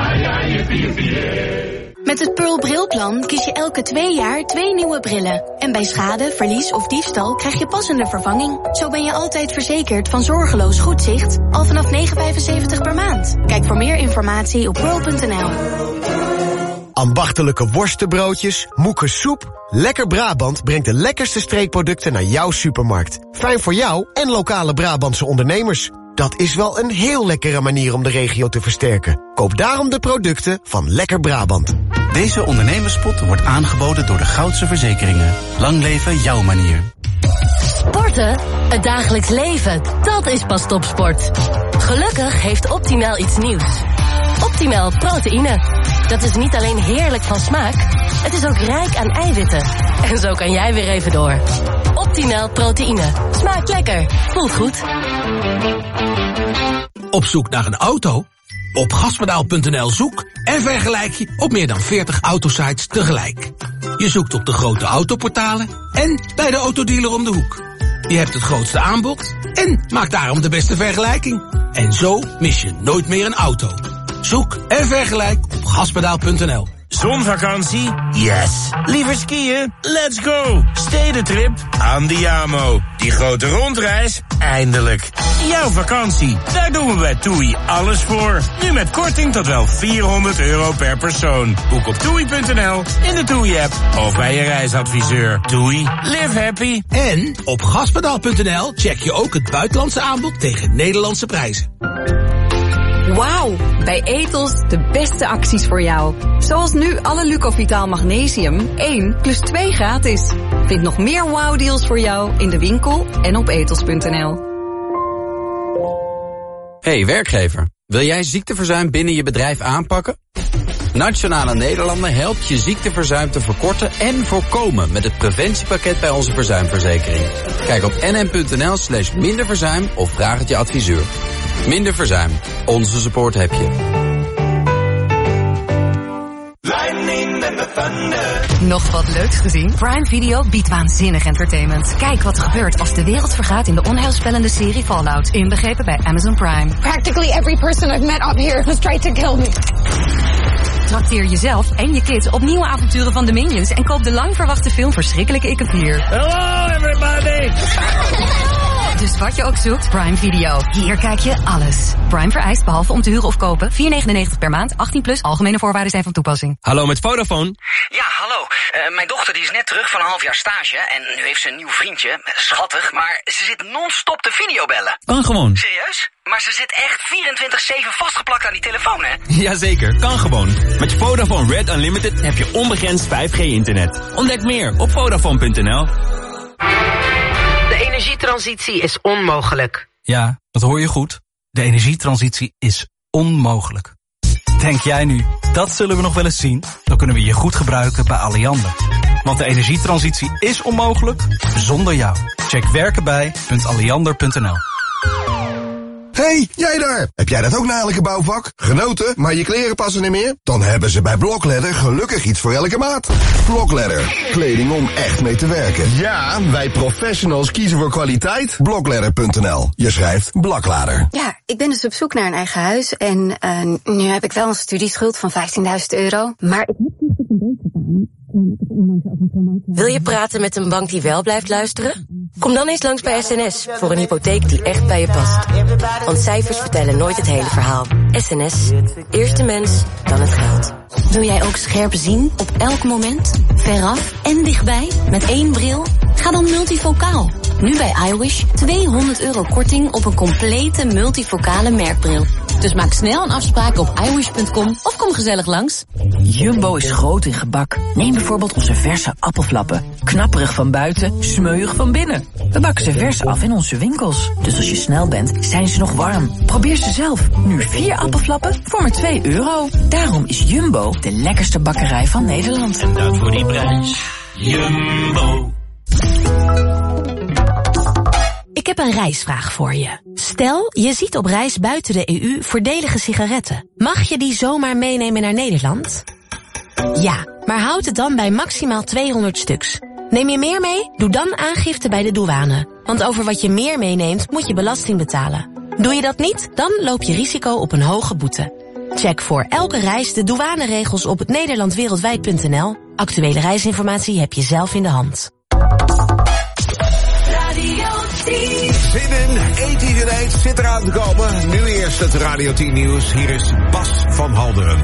Met het Pearl Brilplan kies je elke twee jaar twee nieuwe brillen. En bij schade, verlies of diefstal krijg je passende vervanging. Zo ben je altijd verzekerd van zorgeloos goed zicht, al vanaf negen vijfenzeventig per maand. Kijk voor meer informatie op pearl punt n l. Ambachtelijke worstenbroodjes, moeke soep. Lekker Brabant brengt de lekkerste streekproducten naar jouw supermarkt. Fijn voor jou en lokale Brabantse ondernemers. Dat is wel een heel lekkere manier om de regio te versterken. Koop daarom de producten van Lekker Brabant. Deze ondernemerspot wordt aangeboden door de Goudse Verzekeringen. Lang leven jouw manier. Sporten? Het dagelijks leven, dat is pas topsport. Gelukkig heeft Optimal iets nieuws. Optimal proteïne. Dat is niet alleen heerlijk van smaak, het is ook rijk aan eiwitten. En zo kan jij weer even door. Optimal proteïne. Smaakt lekker. Voelt goed. Op zoek naar een auto? Op gaspedaal punt n l zoek en vergelijk je op meer dan veertig autosites tegelijk. Je zoekt op de grote autoportalen en bij de autodealer om de hoek. Je hebt het grootste aanbod en maakt daarom de beste vergelijking. En zo mis je nooit meer een auto. Zoek en vergelijk op gaspedaal punt n l. Zonvakantie? Yes. Liever skiën? Let's go. Stedentrip? Andiamo. Die grote rondreis? Eindelijk. Jouw vakantie? Daar doen we bij TUI alles voor. Nu met korting tot wel vierhonderd euro per persoon. Boek op toei punt n l, in de TUI-app of bij je reisadviseur. TUI. Live happy. En op gaspedaal punt n l check je ook het buitenlandse aanbod tegen Nederlandse prijzen. Wauw, bij Ethos de beste acties voor jou. Zoals nu alle Lucovitaal Magnesium, één plus twee gratis. Vind nog meer wow-deals voor jou in de winkel en op ethos punt n l. Hey werkgever, wil jij ziekteverzuim binnen je bedrijf aanpakken? Nationale Nederlanden helpt je ziekteverzuim te verkorten en voorkomen met het preventiepakket bij onze verzuimverzekering. Kijk op n n punt n l slash minderverzuim of vraag het je adviseur. Minder verzuim. Onze support heb je. Nog wat leuks gezien? Prime Video biedt waanzinnig entertainment. Kijk wat er gebeurt als de wereld vergaat in de onheilspellende serie Fallout. Inbegrepen bij Amazon Prime. Practically every person I've met up here has tried to kill me. Trakteer jezelf en je kids op nieuwe avonturen van de Minions en koop de lang verwachte film Verschrikkelijke Ik Heb Hier. Hello everybody! Dus wat je ook zoekt, Prime Video. Hier kijk je alles. Prime vereist, behalve om te huren of kopen, vier negenennegentig per maand, achttien plus, algemene voorwaarden zijn van toepassing. Hallo, met Vodafone. Ja, hallo. Uh, mijn dochter die is net terug van een half jaar stage en nu heeft ze een nieuw vriendje. Schattig, maar ze zit non-stop te videobellen. Kan gewoon. Serieus? Maar ze zit echt vierentwintig zeven vastgeplakt aan die telefoon, hè? Jazeker, kan gewoon. Met Vodafone Red Unlimited heb je onbegrensd vijf G internet. Ontdek meer op vodafone punt n l. De energietransitie is onmogelijk. Ja, dat hoor je goed. De energietransitie is onmogelijk. Denk jij nu, dat zullen we nog wel eens zien? Dan kunnen we je goed gebruiken bij Alliander. Want de energietransitie is onmogelijk zonder jou. Check werkenbij punt alliander punt n l. Hey, jij daar! Heb jij dat ook na elke bouwvak? Genoten, maar je kleren passen niet meer? Dan hebben ze bij Blokledder gelukkig iets voor elke maat. Blokledder, kleding om echt mee te werken. Ja, wij professionals kiezen voor kwaliteit. Blokledder punt n l. Je schrijft Blaklader. Ja, ik ben dus op zoek naar een eigen huis en uh, nu heb ik wel een studieschuld van vijftienduizend euro. Maar ik heb dus op een beetje gedaan. Wil je praten met een bank die wel blijft luisteren? Kom dan eens langs bij S N S voor een hypotheek die echt bij je past. Want cijfers vertellen nooit het hele verhaal. S N S, eerst de mens, dan het geld. Wil jij ook scherp zien op elk moment? Veraf en dichtbij? Met één bril? Ga dan multifocaal. Nu bij iWish tweehonderd euro korting op een complete multifocale merkbril. Dus maak snel een afspraak op iWish punt com of kom gezellig langs. Jumbo is groot in gebak. Neem bijvoorbeeld onze verse appelflappen. Knapperig van buiten, smeuig van binnen. We bakken ze vers af in onze winkels. Dus als je snel bent, zijn ze nog warm. Probeer ze zelf. Nu vier appelflappen voor maar twee euro. Daarom is Jumbo de lekkerste bakkerij van Nederland. En dat voor die prijs. Jumbo. Ik heb een reisvraag voor je. Stel, je ziet op reis buiten de E U voordelige sigaretten. Mag je die zomaar meenemen naar Nederland? Ja, maar houd het dan bij maximaal tweehonderd stuks. Neem je meer mee? Doe dan aangifte bij de douane. Want over wat je meer meeneemt, moet je belasting betalen. Doe je dat niet, dan loop je risico op een hoge boete. Check voor elke reis de douaneregels op nederlandwereldwijd punt n l. Actuele reisinformatie heb je zelf in de hand. Zin in, eten iedereen zit eraan te komen. Nu eerst het Radio tien Nieuws. Hier is Bas van Halderen.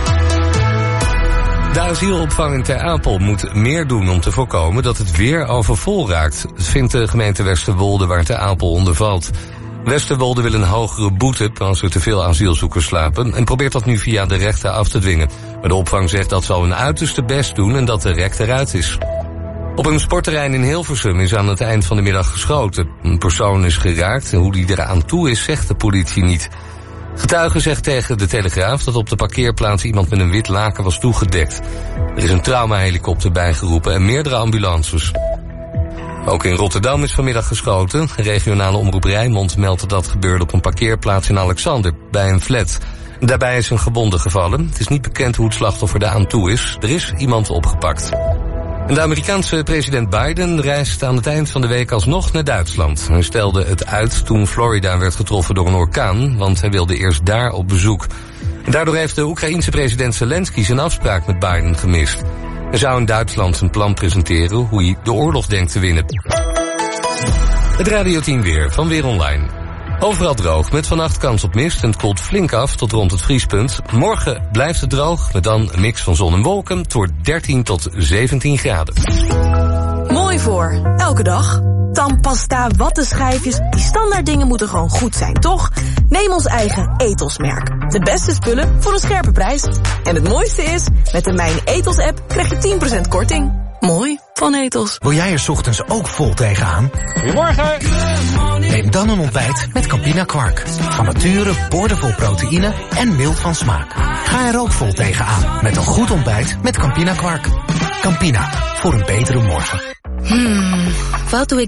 De asielopvang in Ter Apel moet meer doen om te voorkomen dat het weer overvol raakt, vindt de gemeente Westerwolde waar Ter Apel onder valt. Westerwolde wil een hogere boete als er te veel asielzoekers slapen en probeert dat nu via de rechter af te dwingen. Maar de opvang zegt dat zal hun uiterste best doen en dat de rek eruit is. Op een sportterrein in Hilversum is aan het eind van de middag geschoten. Een persoon is geraakt en hoe die eraan toe is, zegt de politie niet. Getuige zegt tegen de Telegraaf dat op de parkeerplaats iemand met een wit laken was toegedekt. Er is een traumahelikopter bijgeroepen en meerdere ambulances. Ook in Rotterdam is vanmiddag geschoten. Regionale omroep Rijnmond meldt dat dat gebeurde op een parkeerplaats in Alexander, bij een flat. Daarbij is een gewonde gevallen. Het is niet bekend hoe het slachtoffer daar aan toe is. Er is iemand opgepakt. En de Amerikaanse president Biden reist aan het eind van de week alsnog naar Duitsland. Hij stelde het uit toen Florida werd getroffen door een orkaan, want hij wilde eerst daar op bezoek. En daardoor heeft de Oekraïense president Zelensky zijn afspraak met Biden gemist. Hij zou in Duitsland zijn plan presenteren hoe hij de oorlog denkt te winnen. Het Radio tien weer van Weer Online. Overal droog, met vannacht kans op mist en het koelt flink af tot rond het vriespunt. Morgen blijft het droog, met dan een mix van zon en wolken. Het wordt dertien tot zeventien graden. Mooi voor, elke dag. Tandpasta, wattenschijfjes, die standaard dingen moeten gewoon goed zijn, toch? Neem ons eigen Ethos-merk. De beste spullen voor een scherpe prijs. En het mooiste is, met de Mijn Ethos-app krijg je tien procent korting. Mooi van Ethos. Wil jij er 's ochtends ook vol tegenaan? Goedemorgen. Neem dan een ontbijt met Campina Kwark. Van nature boordevol proteïne en mild van smaak. Ga er ook vol tegenaan met een goed ontbijt met Campina Kwark. Campina, voor een betere morgen. Hmm, wat doe ik